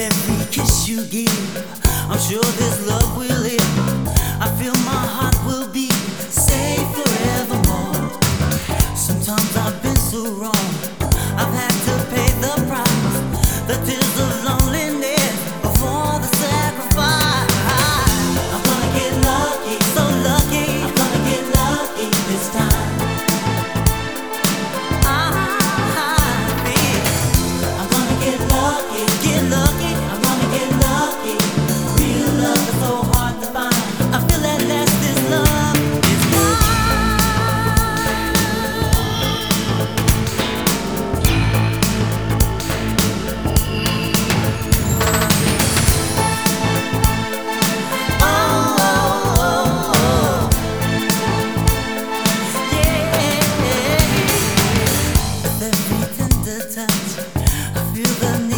every kiss you give, I'm sure this love will live. I feel my heart will be safe forevermore. Sometimes I've been so wrong, I've had to pay the price, the tears of loneliness, of all the sacrifice. I'm gonna get lucky, so lucky. I'm gonna get lucky this time. I'm gonna get lucky, get lucky. I'm gonna get lucky. Real love is so hard to find. I feel at last this love is mine. Oh, oh, oh, oh. Yeah. With every tender touch, I feel the need.